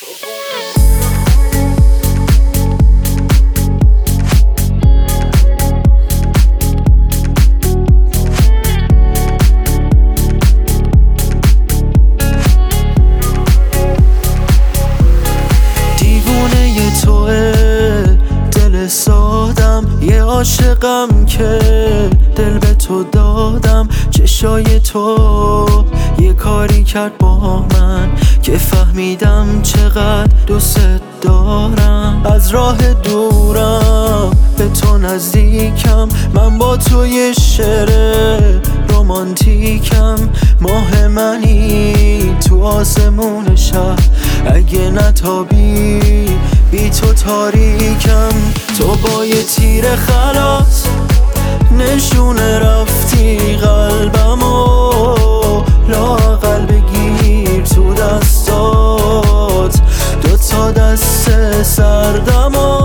یه عاشقم که دل به تو دادم، چشای تو یه کاری کرد با من که فهمیدم چقدر دوست دارم. از راه دورم به تو نزدیکم، من با تو یه شعر رومانتیکم. ماه منی تو آسمون شب، اگه نتابی بی تو تاریکم. تو با یه تیر خلاص نشونه رفتی قلبمو، لااقل بگیر تو دستات دوتا دست سردمو.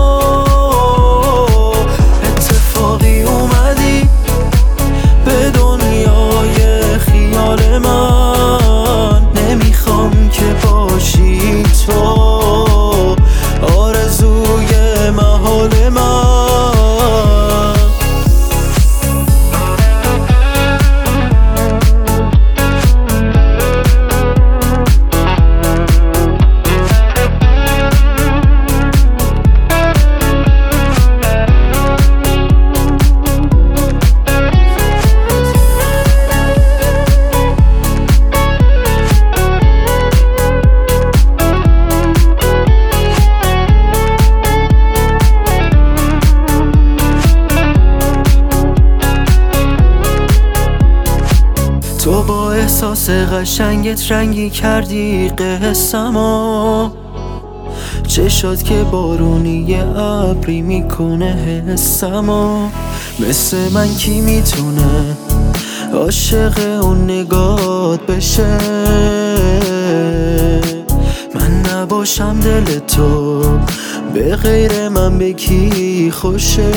اتفاقی اومدی به دنیای خیال من، نمیخوام که باشی تو آرزوی محال من. تو با احساس قشنگت رنگی کردی قصه‌مو، چشات که بارونی ابری میکنه حسمو. مثل من کی میتونه عاشق اون نگات بشه؟ من نباشم دل تو به غیر من به کی خوشه؟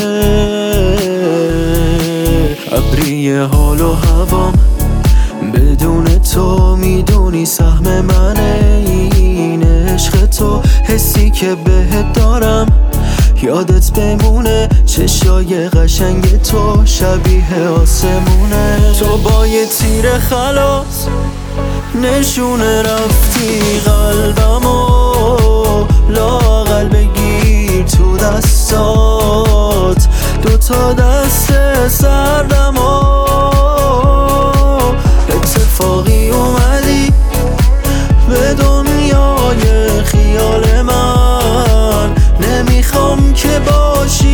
ابری حال و هوام بدون تو، میدونی سهم منه این عشق تو. حسی که بهت دارم یادت بمونه، چشای قشنگ تو شبیه آسمونه. تو با یه تیر خلاص نشونه رفتی قلبمو، لااقل بگیر تو دستات دوتا دست سردمو. اتفاقی اومدی به دنیای خیال من، نمیخوام که باشی